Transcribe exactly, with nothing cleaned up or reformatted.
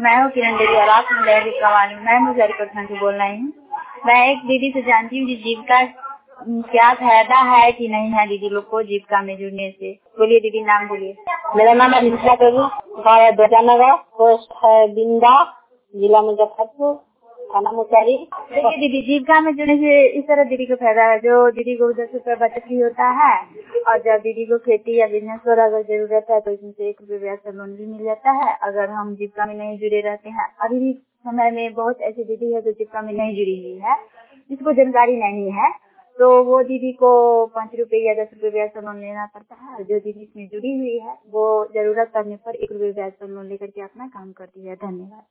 मैं हूँ किरण देवी और आप सुन रहे हैं कवानी। मैं मुजफ्फरपुर से बोल रही हूँ। मैं एक दीदी से जानती हूँ कि जीविका क्या फायदा है कि नहीं है दीदी लोग को जीविका में जुड़ने से। बोलिए दीदी, नाम बोलिए। मेरा नाम है निशा देवी, गाँव है ध्वजानगर, पोस्ट है बिंदा, जिला मुजफ्फरपुर, थाना मुसहरी। देखिए दीदी, जीविका में जुड़ने से इस तरह दीदी को फायदा है, जो दीदी को दस रुपए बचत भी होता है और जब दीदी को खेती या बिजनेस वगैरह अगर जरूरत है तो इसमें से एक रुपये ब्याज पर लोन भी मिल जाता है। अगर हम जीविका में नहीं जुड़े रहते हैं, अभी भी समय में बहुत ऐसी दीदी है जो जीविका में नहीं जुड़ी हुई है, जिसको जानकारी नहीं है, तो वो दीदी को पाँच रुपए या दस रुपए ब्याज पर लोन लेना पड़ता है। जो दीदी इसमें जुड़ी हुई है वो जरूरत पड़ने पर एक रुपये ब्याज पर लोन लेकर के अपना काम करती है। धन्यवाद।